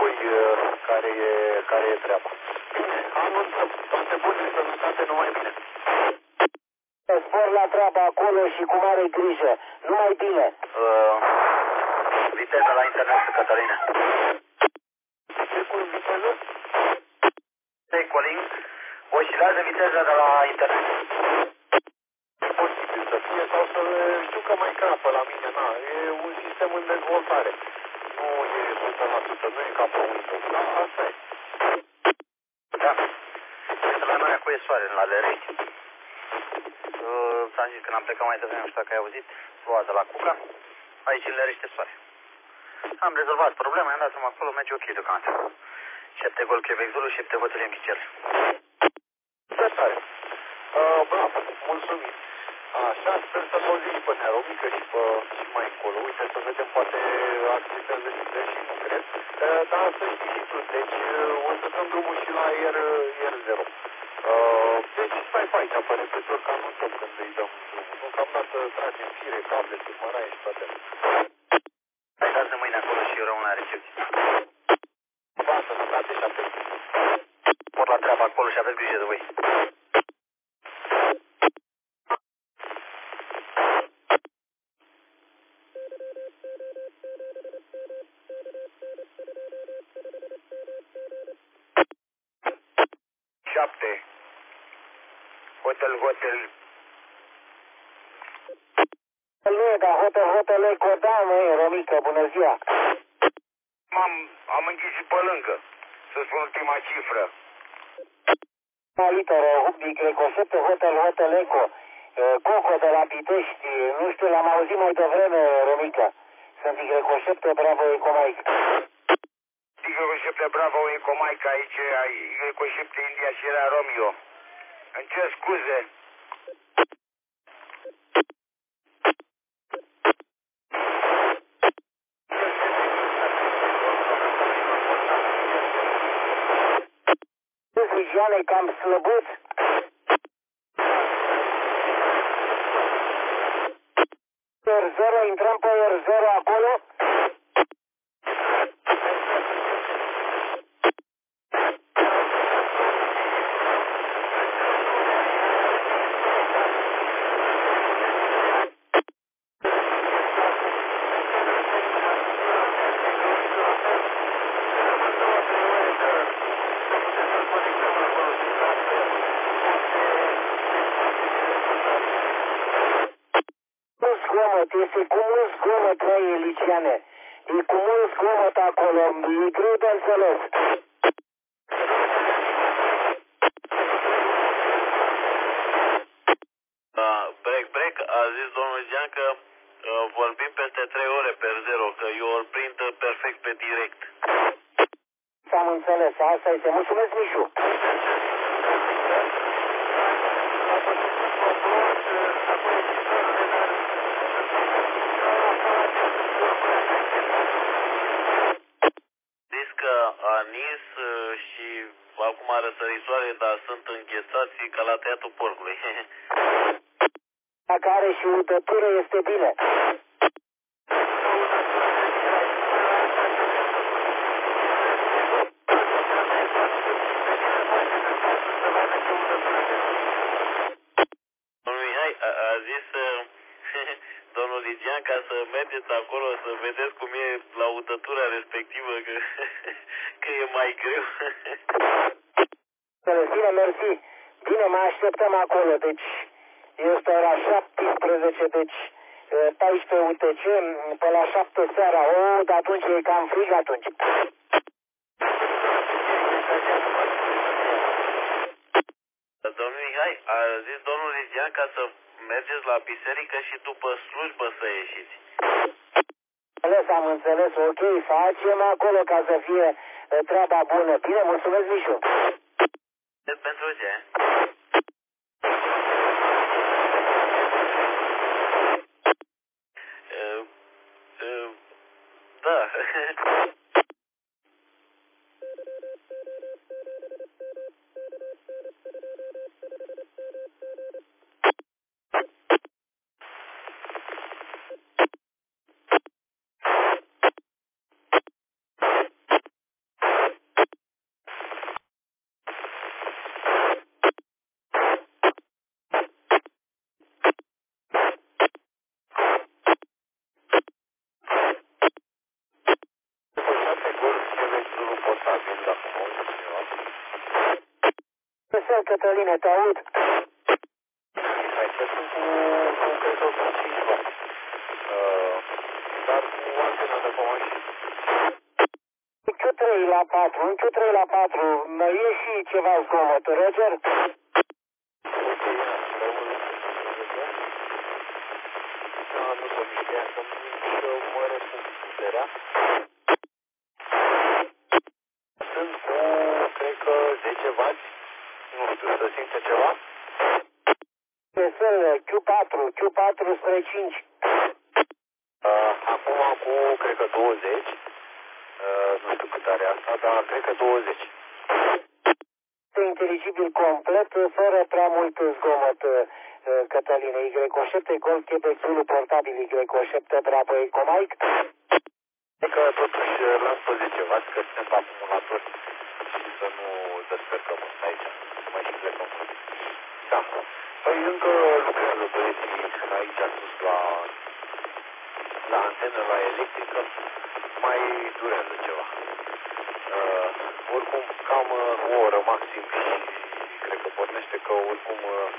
voi care e treaba. Anunță toate bune, sănătate, numai bine. Spor la treabă acolo și cu mare grijă. Numai bine. Viteza la internet, Cătălina. Ce cu viteză? Hey, calling. Oscilează viteza de la internet. E posibil să fie sau să știu că mai crapă la mine, na. E un sistem în dezvoltare. Nu e 100%, nu e ca pe Windows. Da, asta e. Da. Este la noi acum e soare, la Lerești. S-am zis când am plecat mai devreme, nu știu dacă ai auzit, ploua de la Cuca. Aici în Lerește soare. Am rezolvat problema, am dat seama acolo, merge ok deocamdată. 7 gol Quebec Zulu, 7 Hotel Închicel. Ce tare. Bravo, mulțumim. Așa, sper să auzim pe Neromică și mai încolo. Uite, să vedem, poate activează libre și nu cred. Dar să știi și tu, deci o să dăm drumul și la R0. Deci stai pe aici, pe repetitor, că anunțăm când îi dăm drumul. Nu, cam dată tragem fire, cable, surmăraie și toate. Hai, dați mâine acolo și eu rămân la recepție. Ba, sănătate și atât. Pot la treabă acolo și aveți grijă de voi. Hotel. Nu e, dar Hotel Eco, da, nu e, Romică, bună ziua. Am închis și pe lângă, să spun ultima cifră. Literă, Hubdic, Recoșepte, Hotel Eco, Coco de la Pitești, nu știu, l-am auzit mai devreme, Romică. Sunt Recoșepte, Bravo, Ecomaic. Recoșepte, Bravo, Ecomaic, aici, Recoșepte, India și era Romeo. Îmi cer scuze. Vigiane, cam slăbuț. R0, intrăm pe R0 acolo. Este cu mult zgomot, măi, Liceane. E cu mult zgomot acolo, e greu de înțeles. Break, a zis domnul Zian că vorbim peste 3 ore pe 0, că eu îl prind perfect pe direct. Am înțeles, asta este. Mulțumesc, Mișu. Zis că a nins și acum răsări soare, dar sunt înghețați ca la tăiatul porcului. Dacă are și udătură, este bine. Domnul Mihai a zis domnul Ligian ca să mergeți acolo să vedeți cum e la udătura respectivă, că e mai greu. Bine, mersi. Bine, mă așteptăm acolo, deci este ora 17, deci 14 UTC, pe la 7 seara. De atunci e cam frig atunci. Domnul Mihai, a zis domnul Ligian ca să mergeți la biserică și după slujbă să ieșiți. Am înțeles, ok, facem acolo ca să fie treaba bună. Bine, mulțumesc, Mișu. Pentru ce? Da. dacă mă auzi cineva. Să, Cătăline, te aud. Hai să sunt cu cred că cu 5 W. Dar cu antena de pe mașină. Q3 la 4, în Q3 la 4, mai e și ceva zgomot, Roger? Ok, nu se miște, să mă răspund puterea. Sunt cu, cred că 10 W. Nu știu, să simte ceva? Sunt Q4 spre 5. Acum cu, cred că 20. Nu știu cât are asta, dar cred că 20. Este inteligibil complet, fără prea mult zgomot, Cătăline. Y7 Golf Quebec Zulu portabil Y7 Bravo Eco Mike. E că totuși las pe 10 W, că suntem pe acumulator și să nu descărcăm aici, să mai și plecăm. Da. Păi încă lucrează băieții aici sus la antenă, la electrică, mai durează ceva. Oricum, cam o oră maxim și cred că pornește că oricum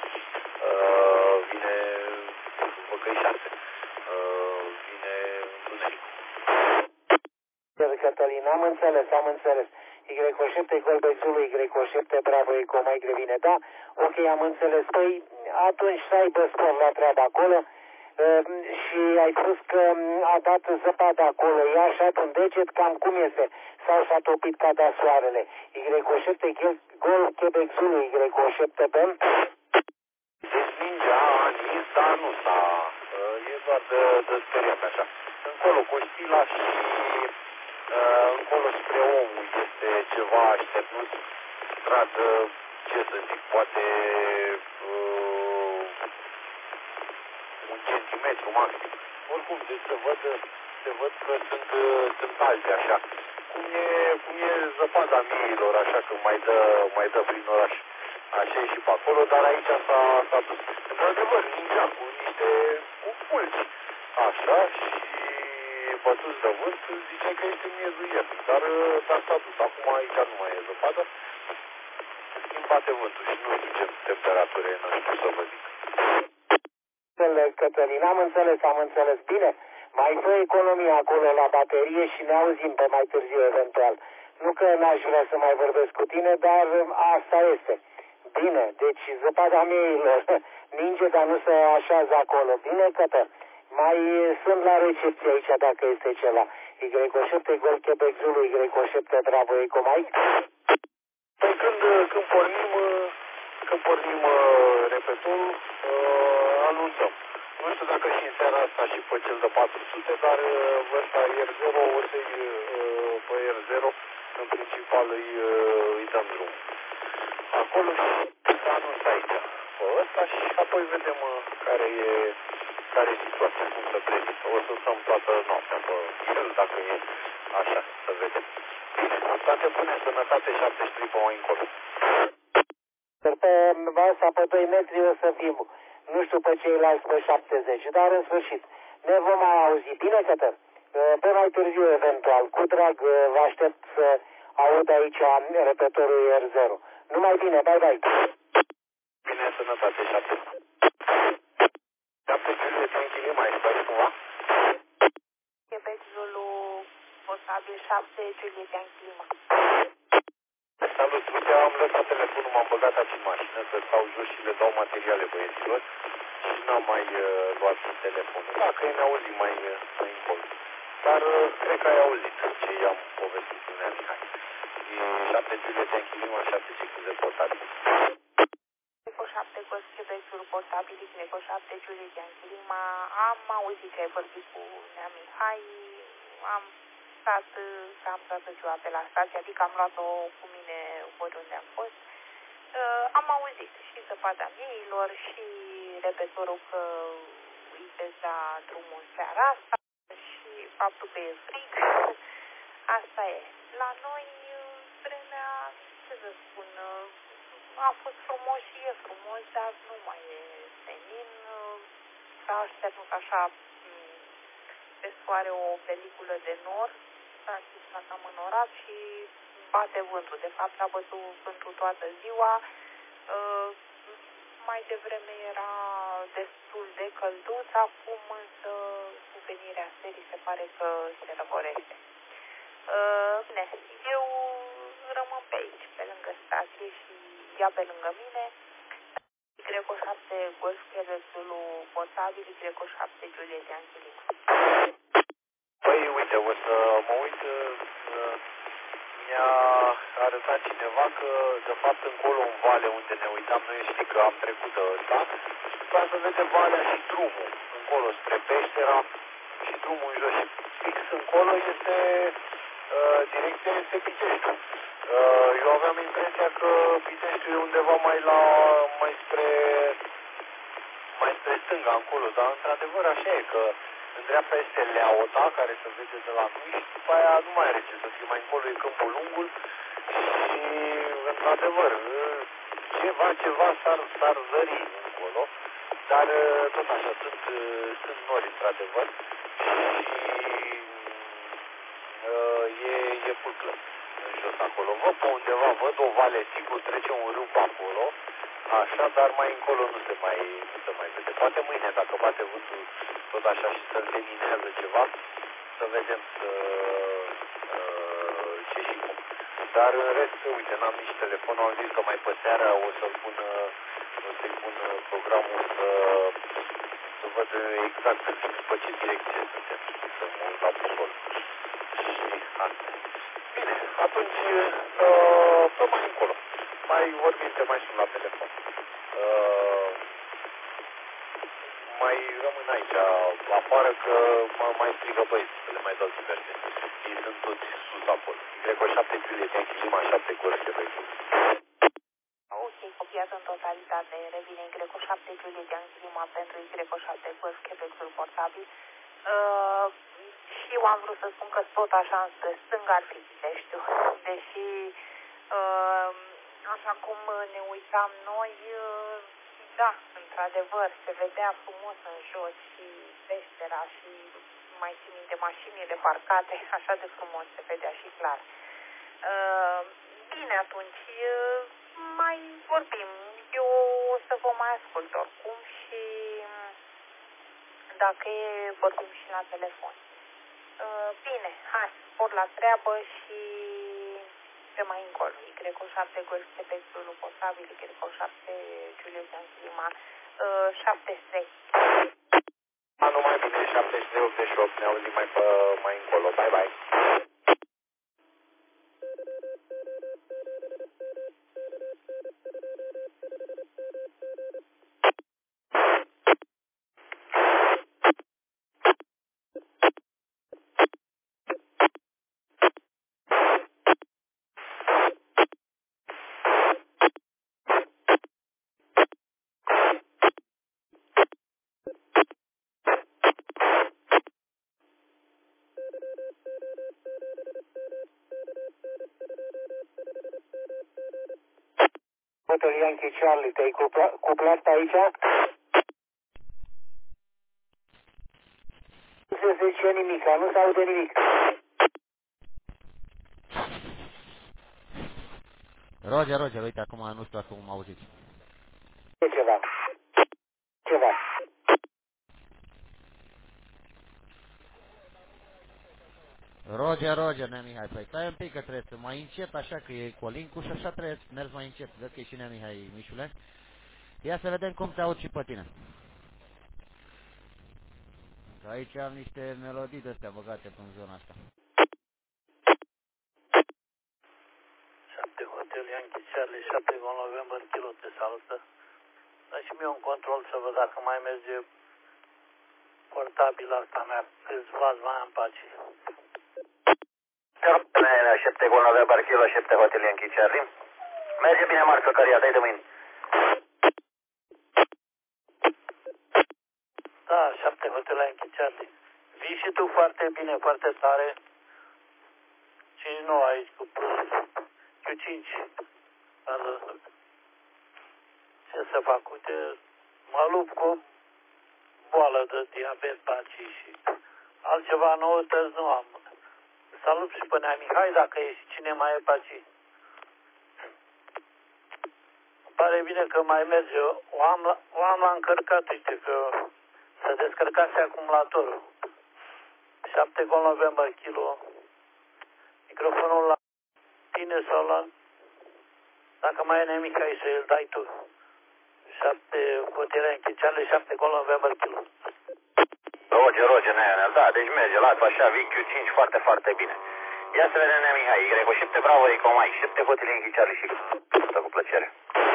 vine văcăi 6. Vine întunericul. Cătălin, am înțeles. Y7 Golf Zulu, Y7 Bravo Eco Mike revine, da? Ok, am înțeles. Păi atunci să aibă spor la treaba acolo. Și ai spus că a dat zăpadă acolo, i-a așat un deget, cam cum este? Sau s-a topit ca da soarele? Y7 Golf Quebec Zulu, Y7 BEM? Deci mingea a nins, dar nu s-a... E doar de speriat așa. Încolo Costila și încolo spre omul este ceva așternut. Stradă, ce să zic, poate... un centimetru maxim. Oricum, deci se văd că sunt alți așa. Cum e zăpada mieilor, așa, că mai dă prin oraș. Așa e și pe acolo, dar aici s-a dus. Într-adevăr, ningea cu pulci. Așa, și bătuți de vânt, ziceai că este miezul iernii. Dar s-a dus. Acum aici nu mai e zăpadă. Schimb bate vântul și nu știu ce temperatură e, nu știu să vă zic. Cătălin, am înțeles. Bine, mai fă economie acolo la baterie și ne auzim pe mai târziu eventual. Nu că n-aș vrea să mai vorbesc cu tine, dar asta este. Bine, deci zăpada mieilor ninge, dar nu se așează acolo. Bine, Cătă? Mai sunt la recepție aici dacă este ceva. Y7 Golf Quebec Zulu, Y7 Bravo Eco Mike. Păi când pornim repetorul, anunțăm. Nu știu dacă și în seara asta și pe cel de 400, dar ăsta R0 o să-i pe R0 în principal îi dăm drum. Acolo și anunț aici pe ăsta și apoi vedem care e situația, cum se prezintă. O să stăm toată noaptea pe el, dacă e așa, să vedem. Bine, toate bune, sănătate, 73 pe mai încolo. Pe asta pe 2 metri o să fim, nu știu pe ceilalți pe 70, dar în sfârșit ne vom mai auzi. Bine, Cătă? Pe mai târziu eventual, cu drag vă aștept să aud aici repetorul R0. Numai bine, bye. Bine, sănătate, 7. 7 Julie, tranquil, mai stai cumva? Quebec Zulu, portabil 7, Julie, tranquil. Salut, uite, am lăsat telefonul, m-am băgat aici în mașină, să stau jos și le dau materiale băieților și n-am mai luat telefonul. Dacă ei ne-auzi mai încolo. Dar cred că ai auzit ce i-am povestit cu Nea Mihai. E 7 Julie de închilima, 7 ciclu de portabil. Eco 7 Golf Quebec Zulu portabil, Eco 7 Julie de închilima. Am auzit ce ai vorbit cu Nea Mihai, am stat ziua pe la stație, adică am luat-o cu mine oriunde am fost. Am auzit și zăpada mieilor și repetorul că îi vezi la drumul în seara asta și faptul că e frig. Asta e. La noi, vremea, ce să spun, a fost frumos și e frumos, dar nu mai e senin. S-a așternut așa pe soare o peliculă de nor, s-a cam înorat și bate vântul. De fapt a bătut vântul toată ziua. Mai devreme era destul de călduț, acum însă cu venirea serii se pare că se răcorește. Bine, eu rămân pe aici, pe lângă stație și ea pe lângă mine. Greco 7 Golf Quebec Zulu portabil, Greco 7 Juliet Yankee Lima. Păi, uite, o să mă uit, mi-a arătat cineva că, de fapt, încolo în vale unde ne uitam, noi știi că am trecut de ăsta, și după aceea se vede valea și drumul, încolo spre Peștera și drumul în jos și fix încolo este direcția este Piteștiu. Eu aveam impresia că Piteștiu e undeva mai spre stânga încolo, dar într-adevăr așa e că în dreapta este Leaota, care se vede de la noi și după aia nu mai are ce să fie, mai încolo e Câmpul Lungul și într-adevăr ceva s-ar zări încolo, dar tot așa, sunt nori într-adevăr și e pulclă în jos acolo. Văd pe undeva, văd o vale, sigur trece un râu pe acolo, așa, dar mai încolo nu se mai vede. Poate mâine, dacă bate vântul tot așa și să seminează ceva, să vedem ce și cum. Dar în rest, uite, n-am nici telefon, am zis că mai pe seara o să-i pun programul să văd exact după ce direcție suntem, să mă uit la busol. Și asta. Bine, atunci, pe mai încolo. Mai vorbim, te mai sun la telefon. Mai rămân aici, afară, că mă mai strigă băieți, să le mai dau diverse. Ei sunt toți sus acolo. Greco 7 Juliet Yankee Lima 7 Golf Quebec. Ok, copiat în totalitate, revine Greco 7 Juliet Yankee Lima pentru Greco 7 Golf Quebec portabil. Și eu am vrut să spun că tot așa înspre stânga ar fi Piteștiu, deși așa cum ne uitam noi, da, într-adevăr, se vedea frumos în jos și Peștera și mai țin minte mașinile parcate, așa de frumos se vedea și clar. Bine, atunci mai vorbim, eu o să vă mai ascult oricum și dacă e, vorbim și la telefon. Bine, hai, spor la treabă și pe mai încolo. Greco 7 Golf Quebec Zulu portabil, Greco 7 Juliet Yankee Lima 73. Numai bine, 73-88, ne auzim mai încolo. Bye, bye. Hotel Yankee Charlie, te-ai cuplat pe aici? Nu se zice nimic, nu se aude nimic. Roger, uite, acum nu știu dacă mă auziți. E ceva. Roger, Nea Mihai, păi stai un pic că trebuie să mai încet așa, că e colincul și așa trebuie să mergi mai încet. Vezi că e și Nea Mihai, Mișule? Ia să vedem cum te aud și pe tine. Că aici am niște melodii de-astea băgate în zona asta. 7 Hotel Yankee Charlie, 7 November, Kilo, te salută. Dați-mi eu un control să văd dacă mai merge portabil asta mea, câțiva mai am pace. 7 November, Kilo, 7 Hotel Yankee Charlie. Merge bine, Marc, Săcăria, dai de mâini. Da, 7 Hotel Yankee Charlie. Vii și tu foarte bine, foarte tare. 5-9 aici cu plus. Q5. Ce să fac? Uite, mă lupt cu o boală de diabet paci și altceva noutăți nu am. salut și pe Nea Mihai, dacă e și cine mai e pe aici. Pare bine că mai merge. O am la încărcat, uite, că se descărcase acumulatorul. 7 gol November kilo. Microfonul la tine sau la... Dacă mai e nemic aici, să îl dai tu. 7 hotere închiciale, 7 gol November kilo. Roger, Neonel, da, deci merge, lasă așa, VQ5 foarte, foarte bine. Ia să vedem, Nea Mihai, Y7 Bravo, Eco Mike, 7 hotele închiciale și cu plăcere.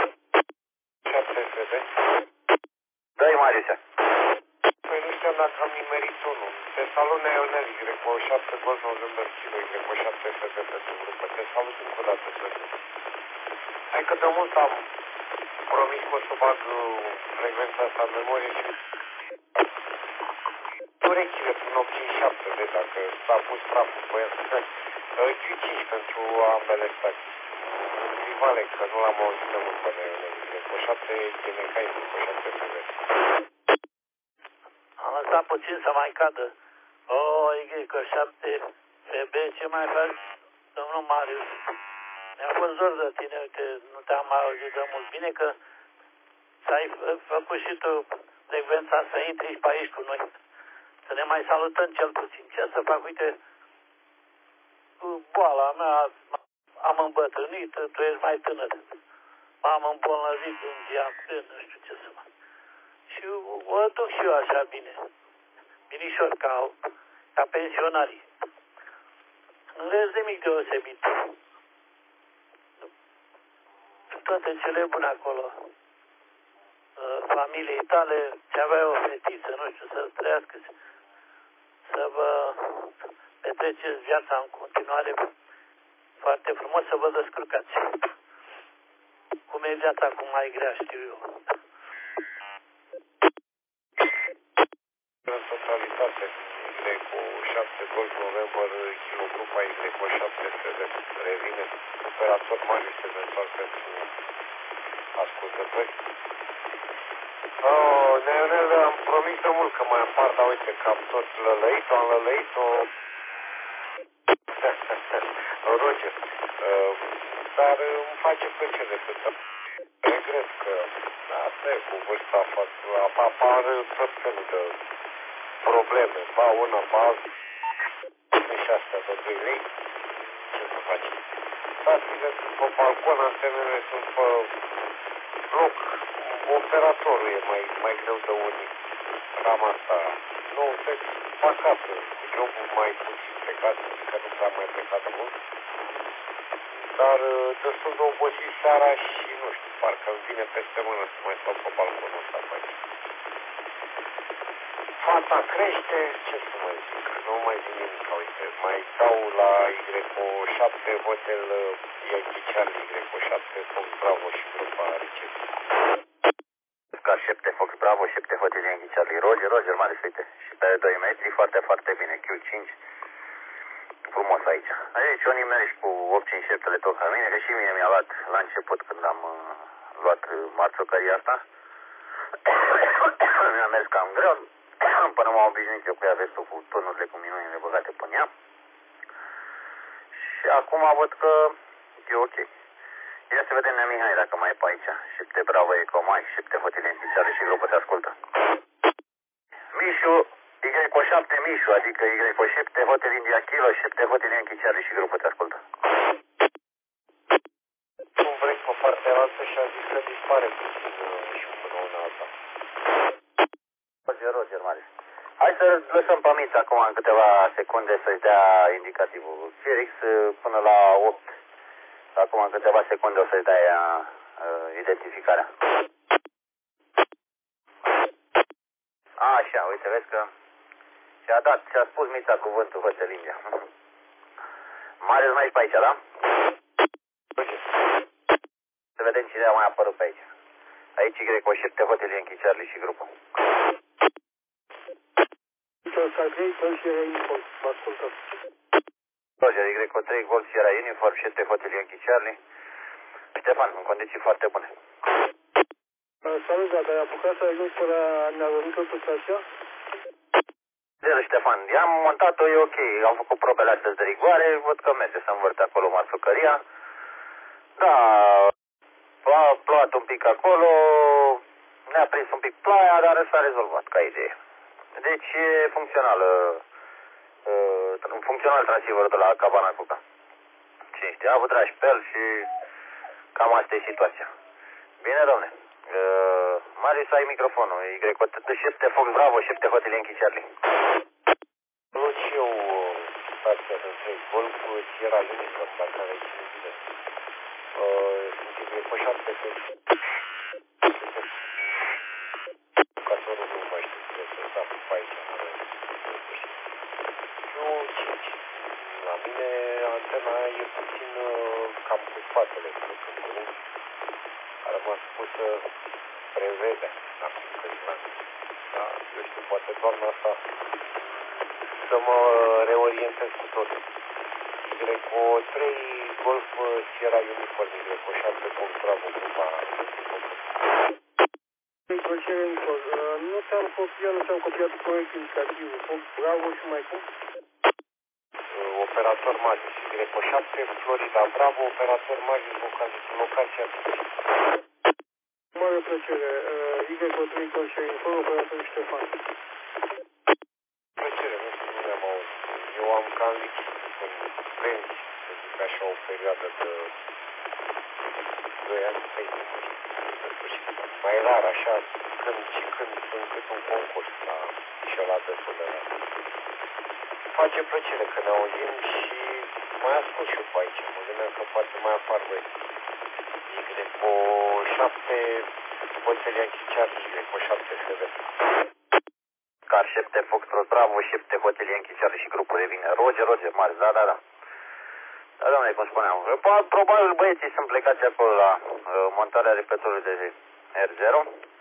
7 FD. Dă-i, Mariusa. Păi nu știam dacă am nimerit unul. Te salut, Neonel, Y7 Gol November Kilo, Y7 FD pentru grupă. Te salut încă o dată, frate. Hai că de mult am promis că o să bag frecvența asta în memorie și urechile prin 87 de dacă s-a pus praful pe el. Q5 pentru ambele stații. Rivale, că nu l-am auzit de mult pe Neonel. Y7 GNK, Y7 FD. Am lăsat puțin să mai cadă. Y7 FB, ce mai faci, domnul Marius? Mi-a fost dor de tine, uite, nu te-am mai auzit de mult. Bine că ți-ai făcut și tu frecvența să intri și pe aici cu noi. Să ne mai salutăm cel puțin. Ce să fac? Uite, cu boala mea am îmbătrânit, tu ești mai tânăr. M-am îmbolnăvit un diabet, nu știu ce să fac. Și o duc și eu așa bine. Binișor, ca pensionarii. Nu vezi nimic deosebit. Toate cele bune acolo. Familiei tale, ce avea o fetiță, nu știu, să trăiască, să vă petreceți viața în continuare foarte frumos, să vă descurcați. Cum e viața acum mai grea, știu eu. În totalitate, Y7 Golf November, Kilo Grupa Y7 FD. Revine operator Marius eventual pentru ascultători. Neonel, am promis de mult că mai apar, dar uite că am tot lălăit-o, am lălăit-o. Roger, dar îmi face plăcere să regret că asta e cu vârsta apar tot felul de probleme, ba una, ba alta. Și astea de 2 lei, ce să faci? Stațiile sunt pe balcon, antenele sunt pe bloc, operatorul e mai greu de unii. Cam asta. Nu, deci acasă, cu jobul mai puțin plecat, că nu prea mai plecat mult. Dar destul de obosit seara și nu știu, parcă îmi vine peste mână să mai stau pe balconul ăsta pe aici. Fata crește, ce să mai zic, nu mai zic nimic, uite, mai dau la Y7 Hotel Yankee Charlie, Y7 Fox Bravo și grupa Ricet. Oscar 7 Fox Bravo, 7 Hotel Yankee Charlie, Roger, Marius, uite, și pe 2 metri, foarte, foarte bine, Q5, frumos aici. Aici o nimerești cu 857-le tot ca mine, că și mie mi-a luat la început când am luat marțocăria asta. Mi-a mers cam greu, până m-am obișnuit eu cu ea, vezi tu, cu turnurile cu minunile băgate până ea. Și acum văd că e ok. Ia să vedem, Nea Mihai, dacă mai e pe aici. 7 Bravo, Eco Mike, 7 hotele închiciare și grupă te ascultă. Mișu, Y7 Mișu, adică Y7 Hotel India Kilo, 7 hotele închiciare și grupă te ascultă. Cum vrei pe partea altă și a zis că dispare puțin și până una alta. Roger, Marius. Hai să lăsăm pe Miț acum în câteva secunde să-și dea indicativul. Felix până la 8. Acum în câteva secunde o să-și dea identificarea. Așa, uite, vezi că și-a spus Mița cuvântul Hotel India. Marius, mai ești pe aici, da? Să vedem cine a mai apărut pe aici. Aici Y7 Hotel Yankee Charlie și grupul. Roger, Y3 Golf Sierra Uniform, 7 Hotel Yankee Charlie. Ștefan, în condiții foarte bune. Salut, dacă ai apucat să ajungi până ne-a venit tot stația? Zero Ștefan, i-am montat-o, e ok, am făcut probele astăzi de rigoare, văd că merge să învârte acolo marsucăria. Da, a plouat un pic acolo, ne-a prins un pic ploaia, dar s-a rezolvat ca idee. Deci e funcțional transceiverul de la Cabana Cuca. Cine știe, a avut dragi pe el și cam asta e situația. Bine, domne. Marius, ai microfonul. Y7 Fox Bravo, 7 Hotel Yankee Charlie. Salut și eu, stația de 3 Golf, Sierra Unicorn, dacă are cine bine. Sunt Y7 Jucătorul nu mai știu ce să fac pe aici. Q5. La mine antena e puțin cam cu spatele, a rămas pusă prevede acum câțiva ani. Da, eu știu, poate toamna asta să mă reorientez cu totul. Y3 Golf Sierra Unicorn, Y7 Fox Bravo, grupa nu ți-am copiat proiectul indicativ Fox Bravo și mai cum? Operator Marius, Y7 Florida Bravo, operator Marius, locația Mare plăcere, Y3 Colșerinfor, operator Ștefan. Plăcere, nu știu, nu ne-am auzit. Eu am cam lichid în venți, să zic așa, o perioadă de 2 ani, 3 ani, în sfârșit. Mai rar, așa, când încât un concurs la cel destul de rar. Face plăcere că ne auzim și mai ascult și eu pe aici. Mă gândeam că poate mai apar voi. Y7 Hotel Yankee Charlie, Y7 SD. Car 7 Fox Bravo, 7 Hotel Yankee Charlie și grupul revine. Roger, Marius, da. Da, doamne, cum spuneam. Probabil băieții sunt plecați acolo la montarea repetorului de R0.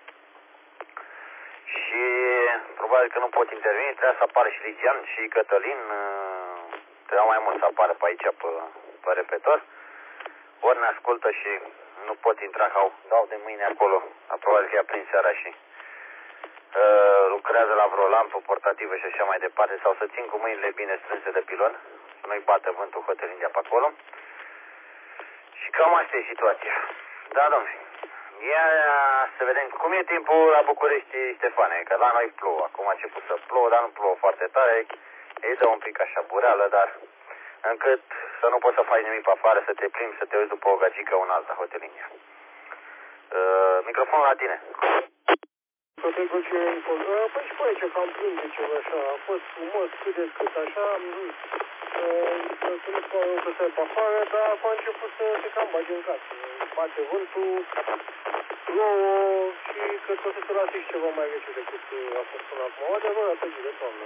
Și probabil că nu pot interveni, trebuie să apară și Ligian și Cătălin, trebuia mai mult să apară pe aici, pe repetor. Ori ne ascultă și nu pot intra, că dau de mâine acolo, probabil că i-a prins seara și lucrează la vreo lampă portativă și așa mai departe, sau să țin cu mâinile bine strânse de pilon, să nu-i bată vântul Hotelind de pe acolo. Și cam asta e situația. Da, domnule. Ia să vedem cum e timpul la București, Ștefane, că la noi plouă. Acum a început să plouă, dar nu plouă foarte tare. Îi dă un pic așa bureală, dar încât să nu poți să faci nimic pe afară, să te plimbi, să te uiți după o gagică în alta Hotelinia. Microfonul la tine. Păi și pe aici cam plin de ceva așa, a fost frumos, cât de cât așa, să nu pare că stai pe afară, dar a început să se cam bage în casă. Bate vântul, plouă și cred că o să se lase și ceva mai rece decât a fost până acum. O adevărată zi de toamnă.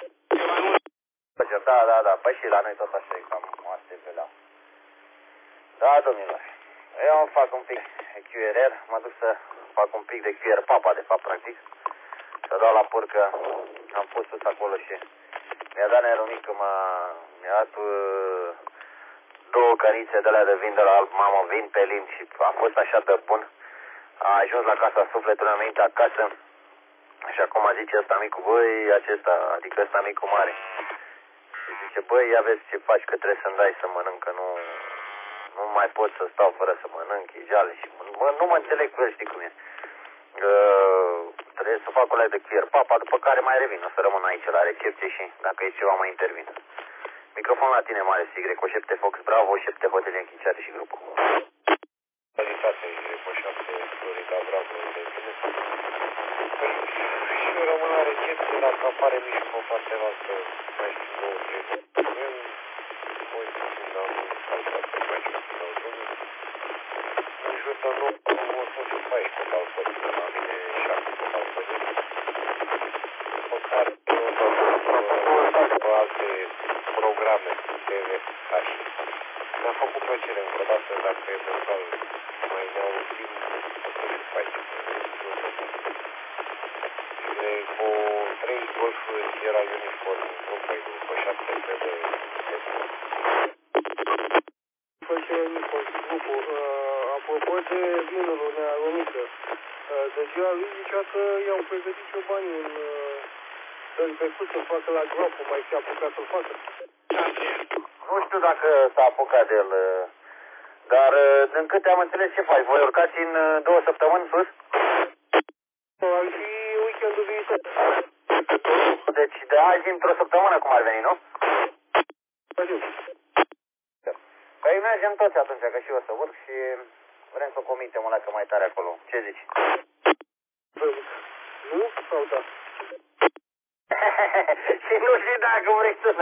Da, păi și la noi tot așa e cam asta e pelea. Da, domnilor, eu îmi fac un pic QRR, mă duc să fac un pic de QR papa, de fapt, practic. Să dau la purcă, am pus sus acolo și mi-a dat nerumică, mi-a dat 2 cănițe de alea de vin de la alb, mamă, vin pe limb și a fost așa de bun. A ajuns la casa sufletului, am venit acasă și acum zice ăsta micu, băi, acesta, adică ăsta micu mare. Și zice, băi, ia vezi ce faci, că trebuie să-mi dai să mănânc, că nu mai pot să stau fără să mănânc, e jale și nu mă înțeleg cu el, știi cum e. Trebuie să fac o lei de QR papa, după care mai revin, o să rămân aici la recepție și dacă e ceva mai intervin. Microfon la tine, Marius, Y7 Fox Bravo, 7 Hotel Yankee Charlie și grupul. Calitate, Y7 Florida Bravo, de bine. Păi și eu rămân la recepție, dacă apare mișcă pe partea noastră, mai știu 2-3. Eu voi să fiind la calitate, mai știu la domnul. În jur de 9, 114 pe calcările, la mine 7 pe calcările. După care pe alte programe TV, așa. Mi-a făcut plăcere încă o dată, dacă eventual mai ne auzim, o să le faci. Cu 3 Golf Sierra Unicorn, grupă 7 de grupul. Apropo de vinul nearomică, de ziua lui zicea că i-au pregătit ciobanii să-l trecut să facă la groapă, mai fi apucat să-l facă. Nu știu dacă s-a apucat de el, dar din câte am înțeles, ce faci? Voi urcați în 2 săptămâni sus? Ar fi weekendul viitor. Deci de azi într-o săptămână cum ar veni, nu? Păi mergem toți atunci, că și eu o să urc și vrem să comitem o leacă mai tare acolo. Ce zici? Nu? Sau da? Și nu știi dacă vrei să...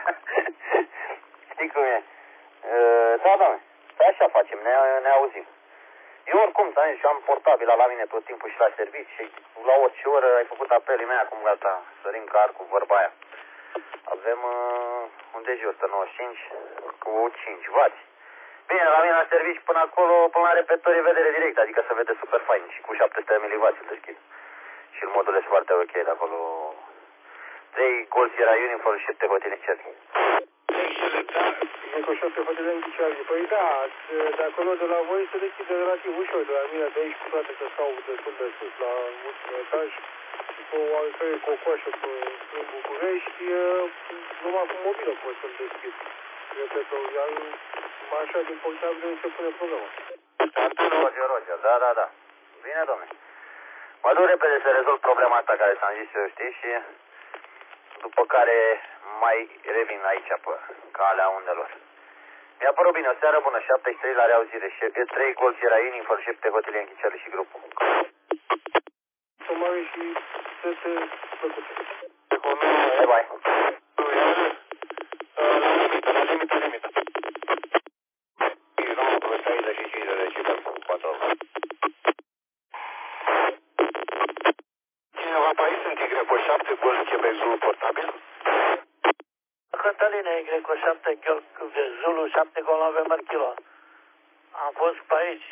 Știi cum e? Da, doamne, așa facem, ne auzim. Eu oricum, și am portabila la mine tot timpul și la servici și la orice oră ai făcut apelii mei, acum gata, sărim ca arcul, vorba aia. Avem un DJ 195 cu 5 W. Bine, la mine la servici până acolo, până la repetorie vedere direct, adică se vede super fain și cu 700 mW să știi. Și în modul este foarte ok de acolo. 3 colți era uniform și 7 hotele cer. Excelent, da? E cu 7 hotele în Păi da, de acolo de la voi se deschide relativ ușor, de la mine de aici, cu toate că stau destul de sus la ultimul etaj, și cu o alcăie cocoașă în București, numai cu mobilă pot să-l deschid. Iar așa din portabil nu se pune problema. Roger, da. Bine, domne. Mă duc repede să rezolv problema asta care s-am zis eu, știi, și după care mai revin aici pe calea undelor. Mi-a părut bine, o seară bună, 73 la reauzire, 3 golți era uniform, 7 hotele închicele și grupul. Să mare și să te plăcute. Bye. La limită. Kilometru 35 de decibel, 4. Cineva pe aici sunt Y7, Golf Quebec Zulu portabil? Cătăline, Y7, Zulu 7 Golf November Kilo. Am fost pe aici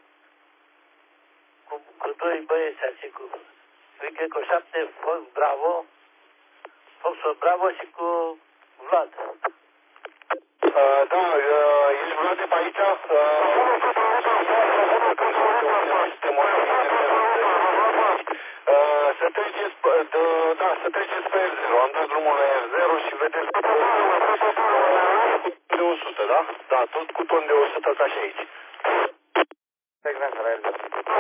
cu 2 băieți aici, cu Y7, Fox Bravo și cu Vlad. Da, ești Vlad de pe aici? Să treceți pe R0. Am dat drumul la R0 și vedeți de 100, da? Da, tot cu ton de 100 ca și aici. Frecvența la R0.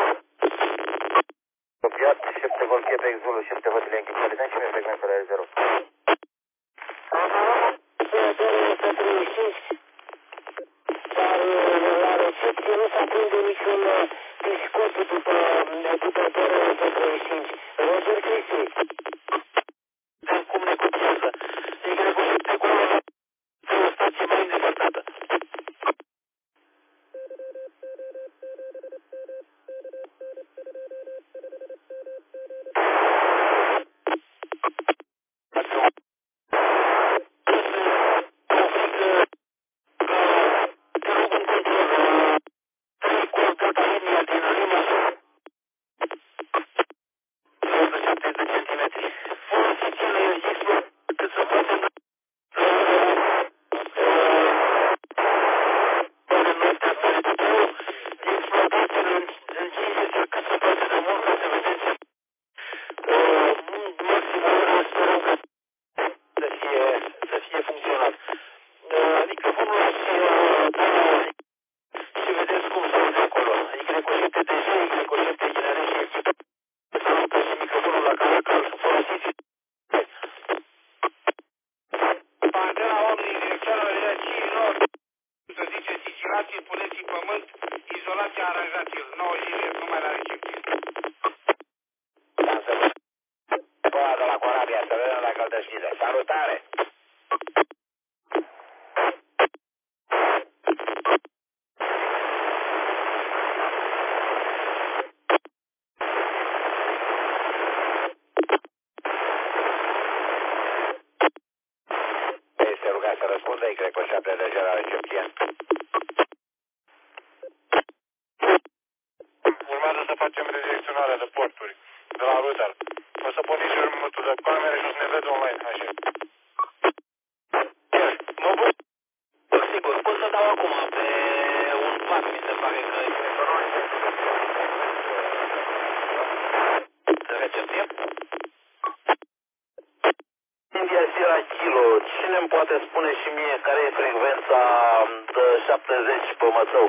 Copiat, 7 Golf Quebec Zulu, 7 hotele închicele, dăm și mie frecvența la R0. Dar la recepție nu s-a prinde niciun piscot după DRS-35. Roger Cristi. Cum ne copiază? Y7 Golf de o stație mai îndepărtată. Izolația aranjați-l, 9 zile numai la recepție. Bă, de la Corabia, să vedem dacă îl deschide. Salutare! Este rugat să răspundă, Y7 deja la recepție. Urmează să facem redirecționarea de porturi de la router. O să pun nici următul de camere și o să ne vedem online, așa. Mă bucur. Sigur, pot să dau acum pe un pas, mi se pare că de recepție. spune și mie care e frecvența de 70 pe Mățău.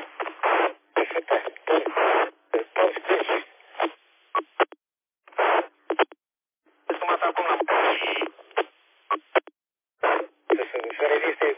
Sumat acum la... Să reziste...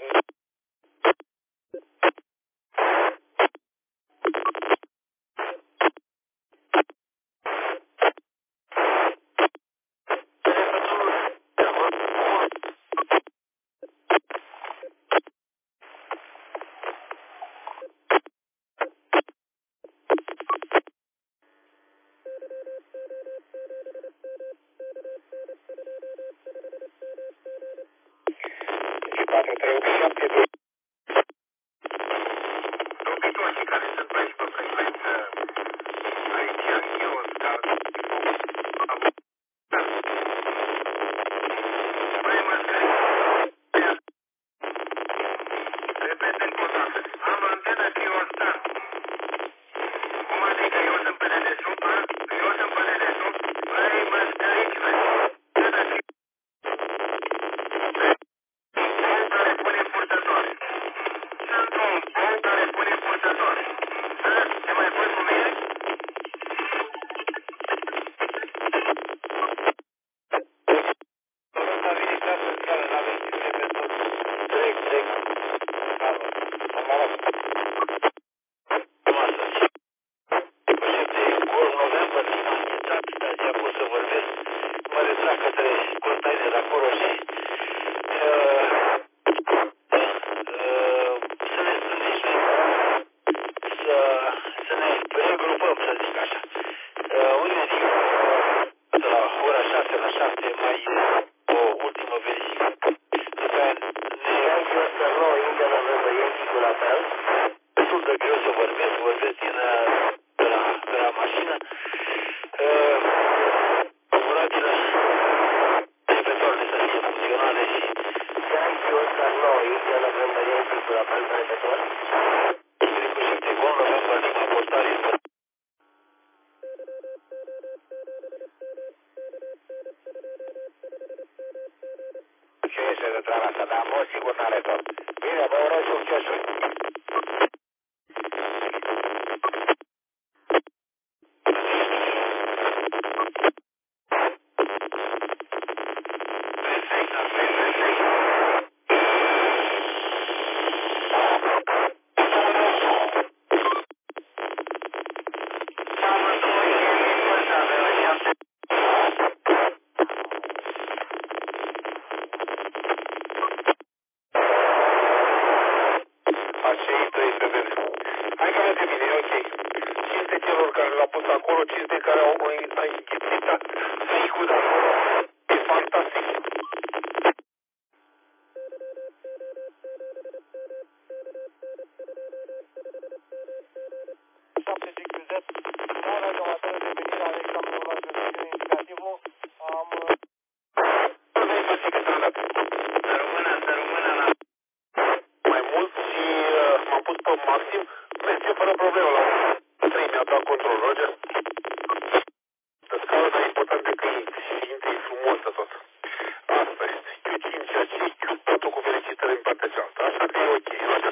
Dobitoșii care sunt pe aici pe frecvență, aici anxios, dar mai măscări. Repet încă o dată. Am antenă Criostan. Cum adică eu sunt pe dedesubt, a? Eu sunt pe dedesubt? Băi, măscărici, băi. Bun care pune purtător. Sunt un bun care pune purtător. Te mai pui cu mine? Să ne regrupăm, să zic așa. Uite, de la ora 6 la 7 mai o ultimă verificare. După aia destul de greu să vorbesc de la mașină. Procurațiile repetoarele să fie funcționale și Ce este de treaba asta, dar în mod sigur n-are tot. Bine, vă urez succesuri. Hai că merge bine, e ok. Cinste celor care l-au pus acolo, cinste care au înghițitat fricul de acolo. E fantastic. Mai mult și m-am pus pe maxim, merge fără problemă la 3 mi-a dat control, Roger. Pe scară, dar e important de că e frumos de tot. Asta este. Q5 aici, Q4 cu felicitări în partea cealaltă. Așa că e ok, Roger.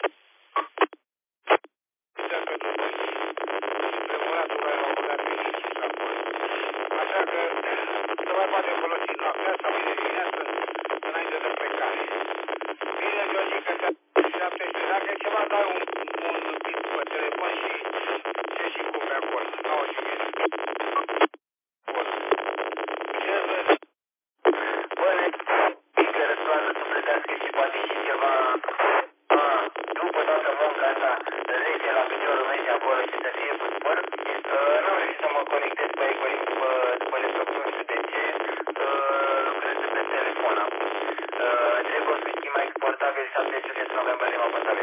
Așa că se mai poate folosi noaptea sau mâine dimineață înainte de plecare. Bine, Georgica, 17, dacă e ceva, dai un bit pe telefon și ce și cu pe acolo. 9 și bine. Bun. Ce vezi? Bă, că răspundă să plătească și poate și ceva după toată munca asta rece la piciorul meu și acolo și să fie cu spăr. N-am reușit să mă conectez pe Ecolim după laptop, nu știu de ce. Lucrez pe telefon. Trebuie o schimb mai portabil 17 noiembrie lima păsare.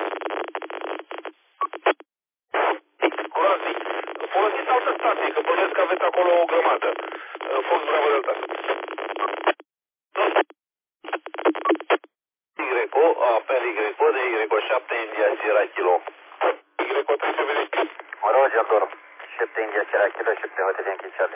Groaznic. Folosiți altă stație, că bănuiesc că aveți acolo o grămadă. Fox Bravo Delta. YO, apel YO de YO7 India Sierra Kilo. YO 3 verific. Roger, Dor. 7 India Sierra Kilo, 7 Hotel Yankee Charlie.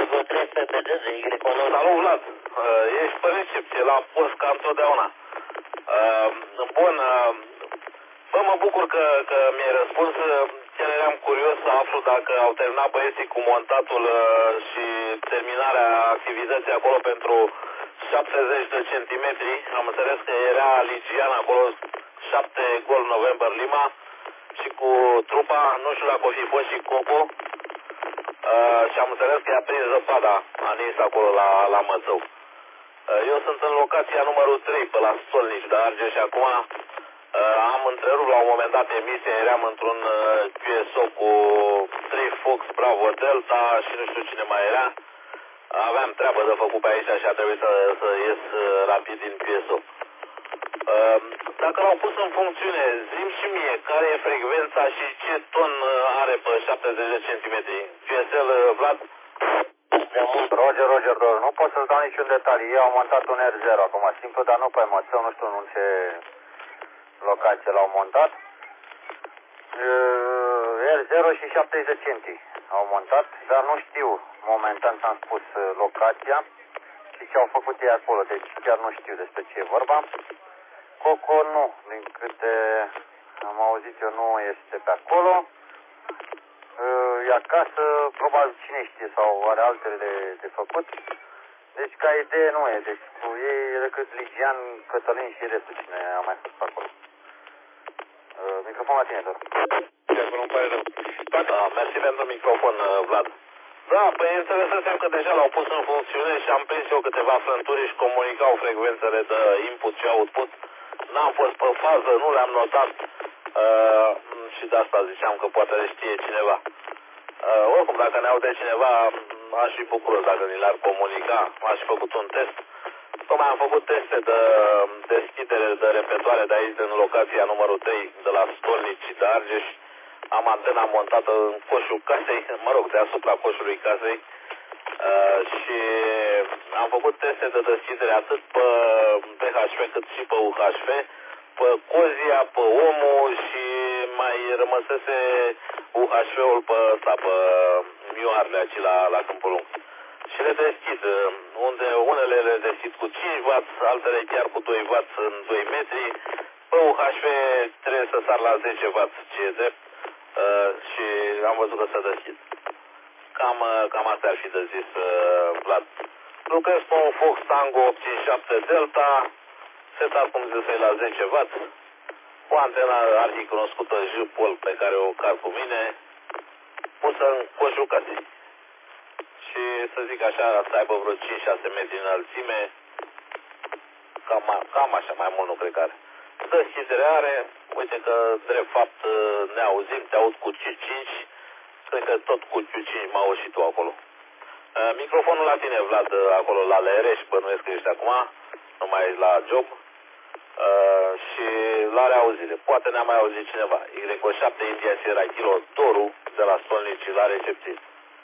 Salut, Vlad. Ești pe recepție la post ca întotdeauna. Bun, bă, mă bucur că mi-ai răspuns. Chiar eram curios să aflu dacă au terminat băieții cu montatul și terminarea activității acolo pentru 70 de centimetri. Am înțeles că era Ligian acolo, 7 Gol November Lima, și cu trupa, nu știu dacă o fi fost și Coco, și am înțeles că i-a prins zăpada, a nins acolo la Mățău. Eu sunt în locația numărul 3 pe la Stolnici de Argeș și acum am întrerupt la un moment dat emisia, eram într-un QSO cu 3 Fox Bravo Delta și nu știu cine mai era. Aveam treabă de făcut pe aici și a trebuit să ies rapid din QSO. Dacă l-au pus în funcțiune, zi-mi și mie care e frecvența și ce ton are pe 70 de centimetri. QSL, Vlad? Roger, nu pot să-ți dau niciun detaliu. Eu am montat un R0 acum, simplu, dar nu pe Mățău, nu știu în ce locație l-au montat. R0 și 70 de centi au montat, dar nu știu momentan, ți-am spus, locația și ce au făcut ei acolo, deci chiar nu știu despre ce e vorba. Coco nu, din câte am auzit eu, nu este pe acolo. E acasă, probabil cine știe, sau are altele de făcut. Deci ca idee nu e, deci cu ei e decât Ligian, Cătălin și restul cine a mai fost pe acolo. Microfon la tine, doar. Nu pare rău. Da, mersi pentru microfon, Vlad. Da, păi înțelesesem că deja l-au pus în funcțiune și am prins eu câteva frânturi și comunicau frecvențele de input și output. N-am fost pe fază, nu le-am notat și de asta ziceam că poate le știe cineva. Oricum, dacă ne aude cineva, aș fi bucuros dacă ni le-ar comunica. Aș fi făcut un test. Tocmai am făcut teste de deschidere de repetoare de aici, din locația numărul 3, de la Stolnici și de Argeș. Am antena montată în coșul casei, mă rog, deasupra coșului casei. Și am făcut teste de deschidere atât pe PHV cât și pe UHV, pe Cozia, pe Omu și mai rămăsese UHV-ul pe Mioarele aici la Câmpul Lung. Și le deschid, unde unele le deschid cu 5W, altele chiar cu 2W în 2 metri. Pe UHV trebuie să sar la 10W GD și am văzut că se deschid. Cam asta ar fi de zis, Vlad. Lucrez pe un Fox Tango 87 Delta, setat, cum zis, la 10W, cu antena arhicunoscută J-Pol pe care o car cu mine, pusă în coșul casei. Și să zic așa, să aibă vreo 5-6 metri în înălțime, cam așa, mai mult nu cred că are. Deschidere are, uite că drept fapt ne auzim, te aud cu Q5, cred că tot cu Q5 m-a auzit tu acolo. Microfonul la tine, Vlad, acolo la LR și bănuiesc că ești acum, nu mai ești la job. Și la reauzire. Poate ne-a mai auzit cineva. Y7 India Sierra Kilo Toru de la Stolnici la recepție.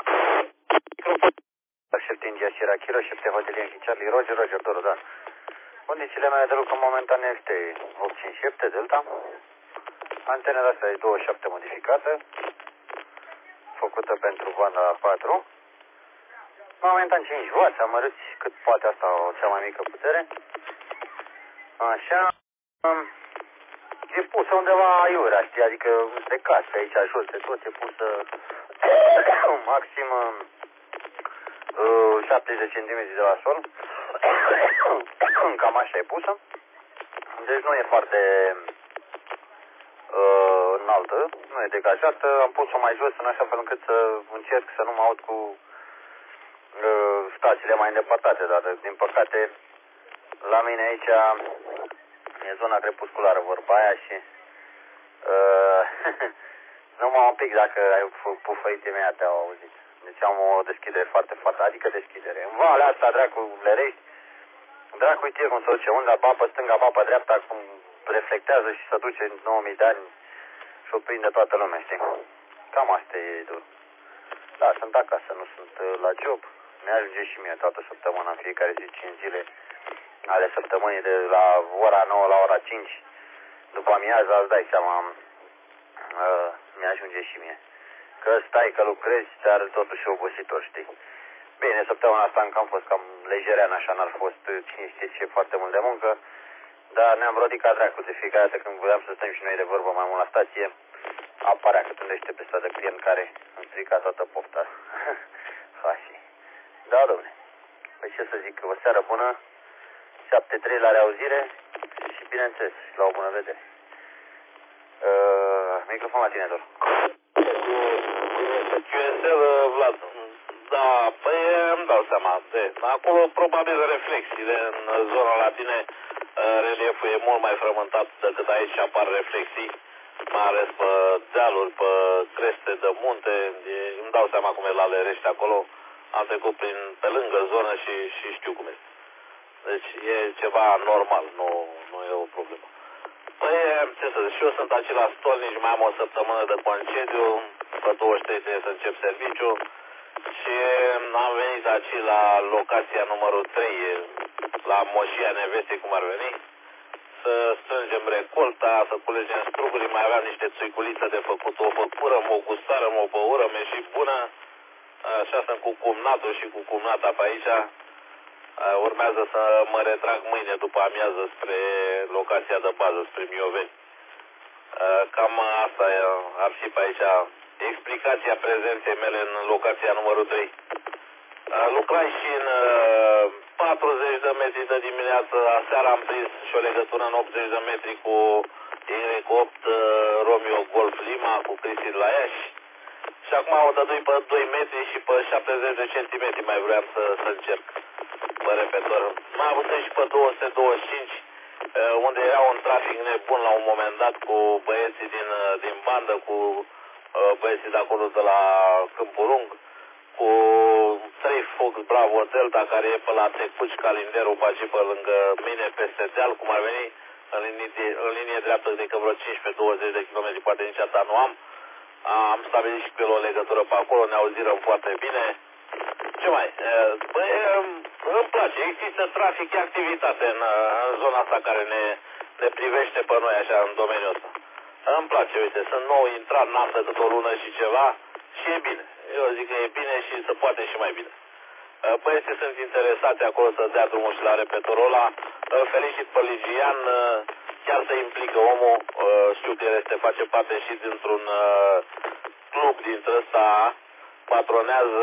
Aștept India Sierra Kilo, 7 Hotel Yankee Charlie, Roger, Toru, da. Condițiile mele de lucru momentan este 857 Delta. Antena asta e 27 modificată, făcută pentru banda 4. Momentan 5W, amărâți cât poate asta o cea mai mică putere. Așa, e pusă undeva aiurea, știi, adică de casă, aici jos de tot, e pusă maxim 70 cm de la sol, cam așa e pusă, deci nu e foarte înaltă, nu e degajată, am pus-o mai jos în așa fel încât să încerc să nu mă aud cu stațiile mai îndepărtate, dar din păcate la mine aici e zona crepusculară, vorba aia, și numai un pic dacă ai pufăit imediat te-au auzit. Deci am o deschidere foarte, adică deschidere. În valea asta, dracu, Lerești, dracu, uite cum se duce, unda papă stânga, papă dreapta, cum reflectează și se duce în 9000 de ani și o prinde toată lumea, știi? Cam asta e dur. Da, sunt acasă, nu sunt la job. Mi-ajunge și mie toată săptămâna, în fiecare zi, 5 zile ale săptămânii, de la ora 9 la ora 5, după amiaza, îți dai seama, mi-ajunge și mie. Că stai, că lucrezi, dar totuși obositor, știi? Bine, săptămâna asta încă am fost cam lejerean, așa, n-ar fost cine știe ce, foarte mult de muncă, Da, ne-am rodit ca dracu de fiecare dată când voiam să stăm și noi de vorbă mai mult la stație. Aparea cât undește pe stradă client care îmi strica toată pofta. Hași. Da, domne. Păi ce să zic, o seară bună, 7-3 la reauzire și bineînțeles, și la o bună vedere. Microfon la tine, Dor. QSL, Vlad. Da, păi îmi dau seama. Acolo probabil reflexiile în zona la tine, relieful e mult mai frământat decât aici apar reflexii, mai ales pe dealuri, pe creste de munte. Îmi dau seama cum e la Lerești acolo. Am trecut pe lângă zonă și știu cum este. Deci e ceva normal, nu e o problemă. Păi, ce să zic, și eu sunt aici la Stolnici, mai am o săptămână de concediu, pe 23 trebuie să încep serviciu și am venit aici la locația numărul 3, la Moșia Nevestei, cum ar veni, să strângem recolta, să culegem strugurii, mai aveam niște țuiculițe de făcut, o făcură, o gustară, o băură, mi-e bună, așa sunt cu cumnatul și cu cumnata pe aici. Urmează să mă retrag mâine după amiază spre locația de bază, spre Mioveni. Cam asta ar fi pe aici explicația prezenței mele în locația numărul 3. Lucrai și în 40 de metri de dimineață, aseară am prins și o legătură în 80 de metri cu Y8 Romeo Golf Lima, cu Cristi la Iași. Și acum o dădui pe 2 metri și pe 70 de centimetri mai vreau să încerc pe repetor. Mai am avut și pe 225, unde era un trafic nebun la un moment dat cu băieții din bandă, cu băieții de acolo de la Câmpul Lung, cu 3 Fox Bravo Delta, care e pe la Tecuci, Calinderul, bagi pe lângă mine, peste deal, cum ar veni, în linie dreaptă, de că vreo 15-20 de km, poate niciodată nu am. Am stabilit și pe o legătură pe acolo, ne auzirăm foarte bine. Ce mai? Băi, îmi place, există trafic, activitate în zona asta care ne privește pe noi așa în domeniul ăsta. Îmi place, uite, sunt nou intrat, n-am decât o lună și ceva și e bine. Eu zic că e bine și se poate și mai bine. Băieții sunt interesați acolo să dea drumul și la repetorul ăla. Felicit pe Ligian, chiar se implică omul, știu că el face parte și dintr-un club dintre ăsta, patronează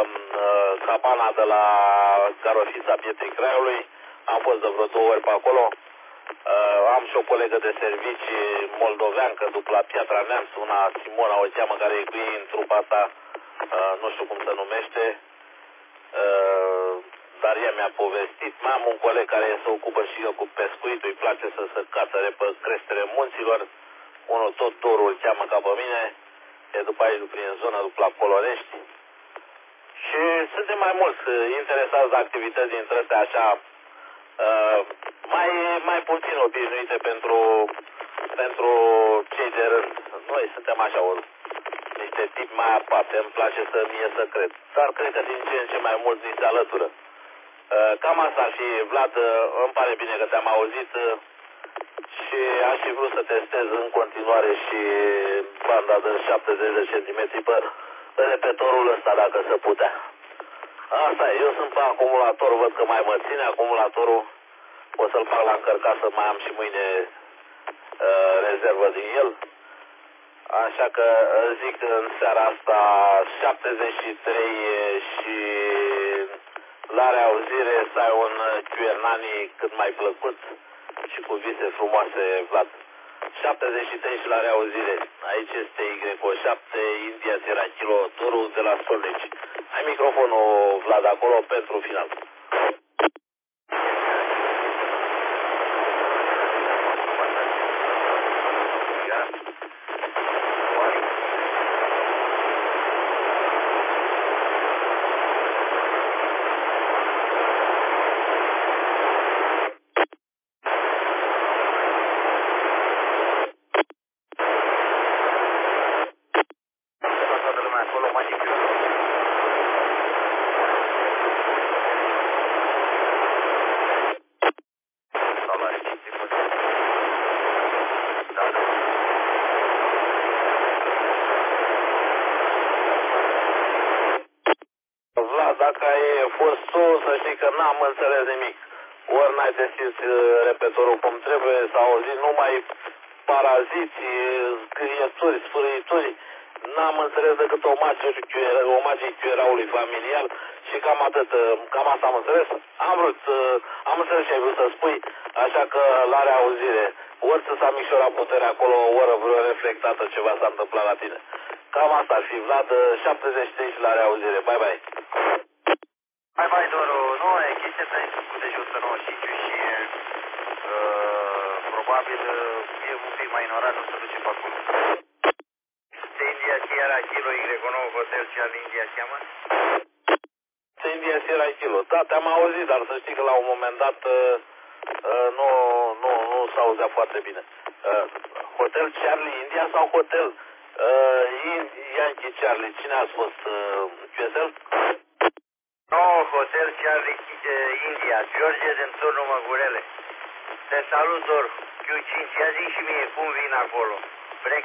cabana de la Carofița Pietrei Craiului, am fost de vreo 2 ori pe acolo, am și o colegă de servicii moldoveancă, după la Piatra Neamț, una Simona o cheamă, care e cu ei în trupa asta, nu știu cum se numește, dar ea mi-a povestit. Mai am un coleg care se ocupă și eu cu pescuitul, îi place să se cațăre pe crestele munților, unul tot Doru îl cheamă ca pe mine, e după aici, prin zonă, după la Colorești. Și suntem mai mulți interesați de activități dintre astea așa, mai puțin obișnuite pentru cei de rând. Noi suntem așa niște tipi mai aparte, îmi place să cred. Dar cred că din ce în ce mai mult ni se alătură. Cam asta ar fi, Vlad, îmi pare bine că te-am auzit și aș fi vrut să testez în continuare și banda de 70 de centimetri pe repetorul ăsta, dacă se putea. Asta e, eu sunt pe acumulator, văd că mai mă ține acumulatorul, o să-l fac la încărcat să mai am și mâine rezervă din el. Așa că zic în seara asta 73 și la reauzire să ai un Q&A cât mai plăcut și cu vise frumoase, Vlad. 73 și la reauzire. Aici este Y7, India Sierra Kilo, Doru de la Stolnici. Ai microfonul, Vlad, acolo pentru final. Vlad, dacă ai fost tu, să știi că n-am înțeles nimic. ori n-ai deschis repetorul cum trebuie, s-au auzit numai paraziți, scriieturi, sfârâituri. N-am înțeles decât omagii chieraului familial și cam atât, cam asta am înțeles. Am înțeles ce ai vrut să spui, așa că la reauzire. Ori să s-a micșorat puterea acolo, ori vreo reflectată ceva s-a întâmplat la tine. Cam asta ar fi, Vlad, 73 la reauzire. Bye, bye. Bye, Doru. Nu, e chestia asta cu de 195 și probabil e un pic mai ignorat, nu se duce pe acolo. India Sierra Kilo Y9 Hotel Charlie India cheamă? India Sierra Kilo. Da, te-am auzit, dar să știi că la un moment dat nu s-auzea foarte bine. Hotel Charlie India sau Hotel Yankee Charlie? Cine ați fost? QSL? No, Hotel Charlie India, George din turnul Măgurele. Te salut, Doru. Q5, ia zi și mie cum vin acolo. Break.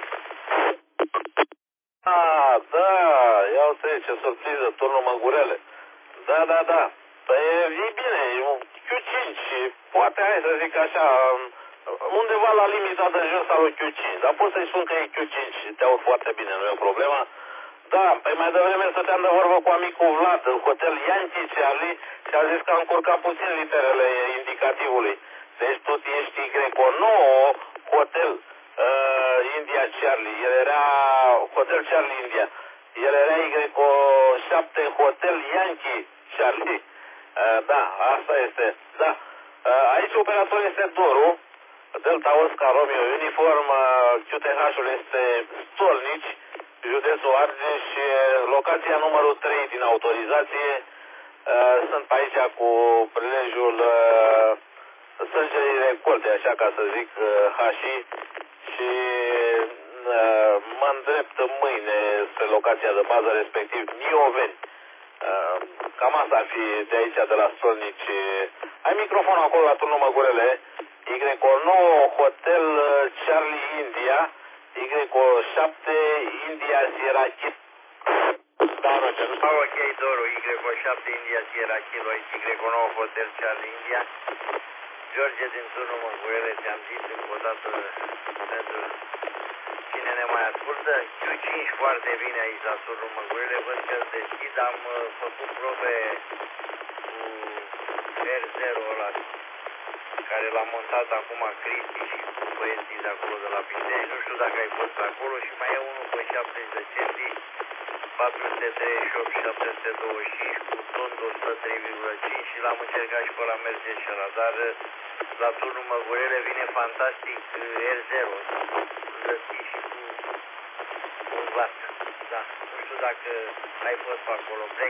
Da, ia uite ce surpriză, turnul Măgurele. Da. Păi e bine, e un Q5 și poate, hai să zic așa, undeva la limita de jos al lui Q5, dar pot să-i spun că e Q5 și te aud foarte bine, nu e o problemă. Da, păi mai devreme stăteam de vorbă cu amicul Vlad, în Hotel Yankee Charlie, și a zis că am încurcat puțin literele indicativului. Deci tu ești Y9 Hotel India Charlie, el era Hotel Charlie India, el era Y7 Hotel Yankee Charlie. Da, asta este. Da. Aici operatorul este Doru, Delta Oscar Romeo Uniform, QTH-ul este Stolnici, județul Argeș și locația numărul 3 din autorizație. Sunt pe aici cu prilejul sângerii recolte, așa ca să zic, HI, și mă îndrept mâine spre locația de bază, respectiv Nioveni. Cam asta ar fi de aici, de la Stolnici. Ai microfonul acolo la turnul Măgurele, Y9 Hotel Charlie India, Y7 India Sierra Kilo. Da, Roger. Ok, Doru, Y7 India Sierra Kilo, Y9 Hotel Charlie India. George din turnul Măgurele, te-am zis încă o dată pentru cine ne mai ascultă. Q5 foarte bine aici la turnul Măgurele, văd că îl deschid, am făcut probe cu R0 ăla care l-am montat acum Cristi și cu băieții de acolo de la Pitești. Nu știu dacă ai fost acolo și mai e unul pe 70 de centi, 438, 725 cu ton de 103,5 și l-am încercat și pe la merge și ăla, dar la turnul Măgurele vine fantastic R0, lăsit și cu un vat. Da, nu știu dacă ai fost pe acolo, plec.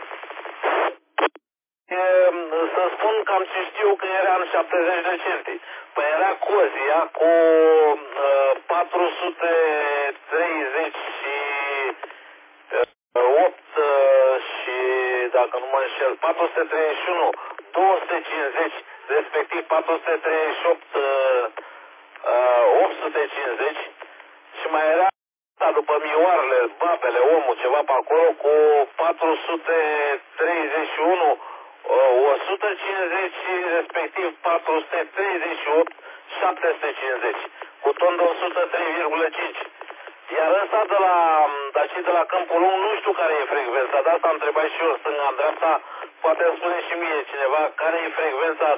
Să spun cam ce știu că era în 70 de centi. Păi era Cozia cu 430 și 8 și, dacă nu mă înșel, 431, 250, respectiv 438, 850 și mai era după mioarele, babele, omul, ceva pe acolo cu 431, 150, respectiv 438, 750, cu ton de 103,5. Iar ăsta de la Câmpul Lung, nu știu care e frecvența, de asta am întrebat și eu, stânga-dreapta, poate îmi spune și mie cineva care e frecvența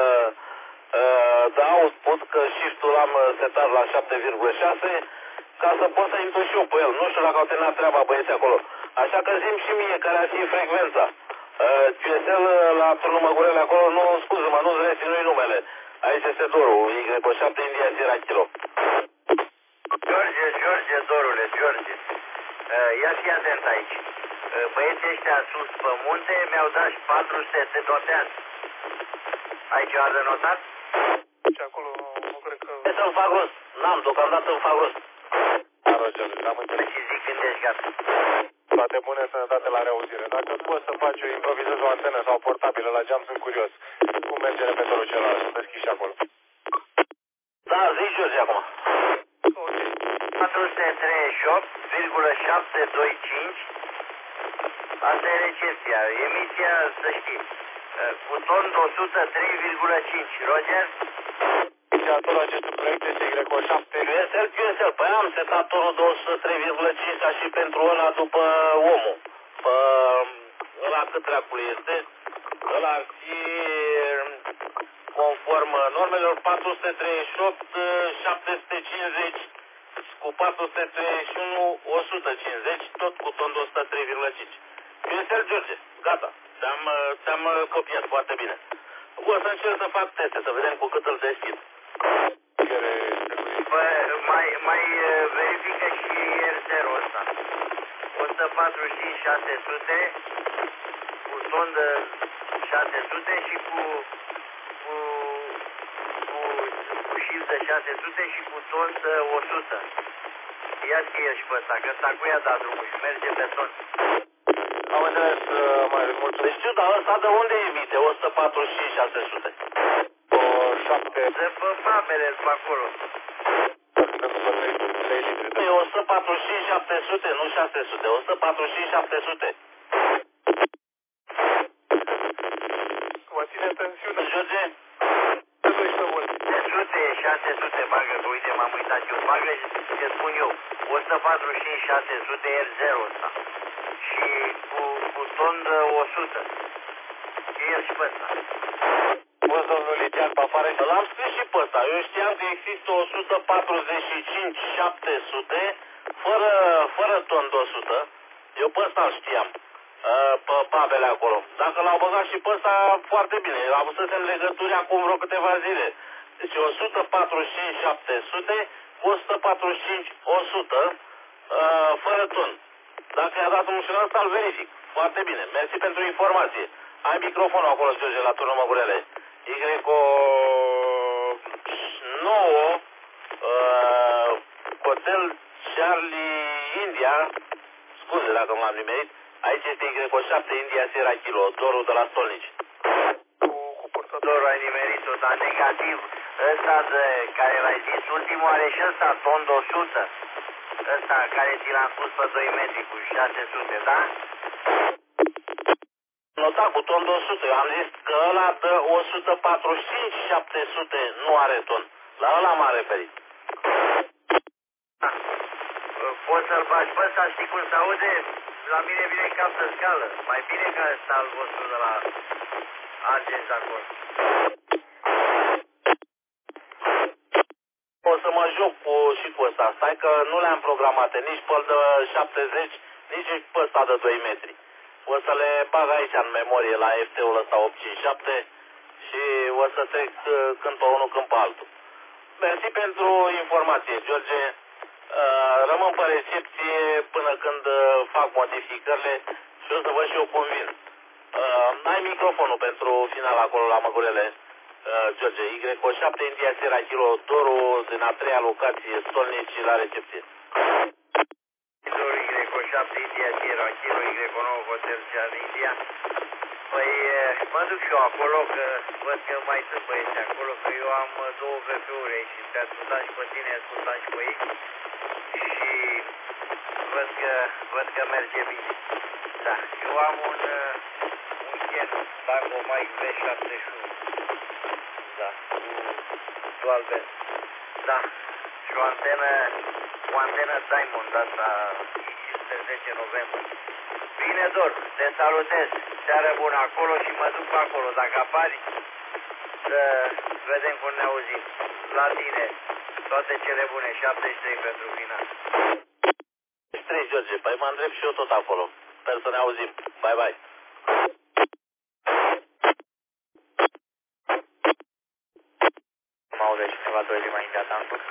de output, că shift-ul l-am setat la 7,6, ca să pot să intru și eu pe el. Nu știu dacă au terminat treaba băieții acolo. Așa că zi-mi și mie care ar fi frecvența. QSL la turnul Măgurele acolo, nu, scuză-mă, nu-ți reținui numele. Aici este Doru, Y7 India Sierra Kilo. George, Dorule, George. Ia fi atent aici. Băieții ăștia sus pe munte mi-au dat 400 de noteați. Ai ceva de notat? Și acolo nu cred că... Ce să-mi fac rost? N-am, deocamdată îmi fac rost. Da, Roger, am înțeles. Și zic când ești gata. Toate bune, sănătate la reauzire. Dacă poți să faci, improvizezi o antenă sau portabilă la geam, sunt curios. Cum merge repetorul celălalt? Sunt deschis și acolo. Da, zici George acum. Ok. 438,725. Asta e recepția. Emisia, să știi. Cu ton 103,5. Roger? Inițiatorul acestui proiect este Y7. QSL. Păi am setat tonul 203,5 ca și pentru ăla după omul. Ăla cât dracului este? Ăla ar fi conform normelor 438, 750 cu 431, 150, tot cu ton de 103,5. QSL George, gata. Ți-am copiat foarte bine. O să încerc să fac teste, să vedem cu cât îl deschid. Mai verifică și R0 ăsta. 145-600 cu ton de 600 și cu shift de 600 și cu ton de 100. Ia scrie și pe ăsta, că ăsta cu ea da drumul și merge pe ton. Am înțeles, mai mulțumesc. Deci știu, dar ăsta de unde emite 145-600? O 7. De pe papele pe acolo. E 145-700, nu 600, 145-700. Mă ține tensiune. George? 600, bagă, că uite, m-am uitat eu. Bagă și ce spun eu. 145-600 R0 ăsta. Și cu ton de 100. El și pe ăsta. Poți, domnul Licean, pe afară? L-am scris și pe ăsta. Eu știam că există 145-700 fără ton de 100. Eu pe ăsta știam. Pe pavele acolo. Dacă l-au băgat și pe ăsta, foarte bine. Avusesem legături acum vreo câteva zile. Deci 145-700 cu 145-100 fără ton. Dacă i-a dat un șunel ăsta, îl verific. Foarte bine. Mersi pentru informație. Ai microfonul acolo, George, la turnul Măgurele. Y9 Hotel Charlie India. Scuze dacă m-am nimerit. Aici este Y7 India Sierra Kilo, dorul de la Stolnici. Cu purtătorul ai nimerit-o, dar negativ. Ăsta de care l-ai zis, ultimul are și ăsta, ton de 100. Ăsta care ți l-am spus pe 2 metri cu 600, da? Notat cu ton de 100. Eu am zis că ăla de 145-700 nu are ton. La ăla m-am referit. Poți să-l faci pe ăsta, știi cum se aude? La mine vine cap de scală. Mai bine ca ăsta al vostru de la Argenți acolo. O să mă joc și cu ăsta. Stai că nu le-am programate nici pe de 70, nici pe ăsta de 2 metri. O să le bag aici în memorie la FT-ul ăsta 857 și o să trec când pe unul, când pe altul. Mersi pentru informație, George. Rămân pe recepție până când fac modificările și o să văd și eu cum vin. Ai microfonul pentru final acolo la Măgurele, George. Y7 India Sierra Kilo, dorul din a treia locație, Stolnici la recepție. Dorul Y7 India Sierra Kilo, Y9 Hotel Charlie India. Păi mă duc și eu acolo, că văd că mai sunt băieți acolo, că eu am 2 VP-uri aici și te ascultam și pe tine, ascultam și pe ei. Și văd că merge bine. Da, eu am un Ken Tango Mike V71. Da, cu dual band. Da, și o antenă Diamond, asta pe 10 noiembrie. Bine, Dor, te salutez. Seară bună acolo și mă duc pe acolo. Dacă apari, să vedem cum ne auzim. La tine, toate cele bune, 73 pentru final. 73, George, păi mă îndrept și eu tot acolo. Sper să ne auzim. Bye, bye. Mă aude cineva 2 zi mai în atancul?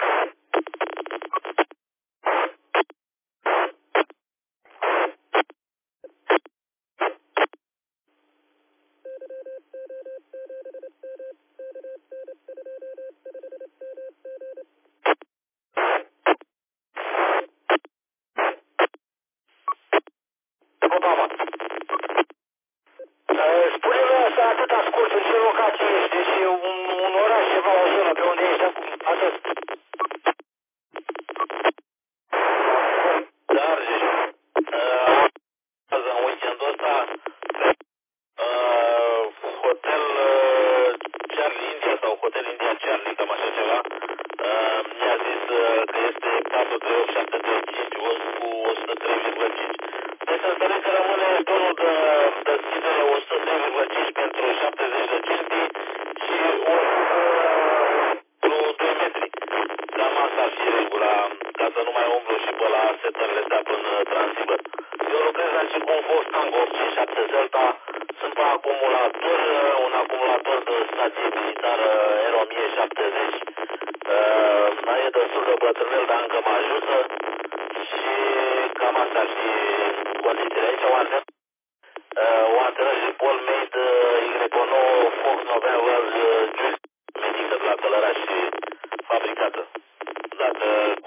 Spune-mi asta atâta scurt, în ce locație ești? Deci e un oraș, ceva, o zonă, pe unde ești acum? Atât. Dar, în weekendul ăsta, cu 103,5. Deci să înțeleg că rămâne tonul de deschidere 103,5 pentru 70 de centi și 100 pentru 2 metri. Cam asta ar fi regula, ca să nu mai umblu și pe la setările astea până Transibăr. Eu lucrez aici cu un Fox Tango 87 Delta, sunt pe acumulator, un acumulator de stație militară Aero 1070. E destul de bătrânel, dar încă mă ajută și cam asta ar fi condițiile aici. O antenă Jipol made Y9 Fox November Juice medică de la Călăraș și fabricată. Dacă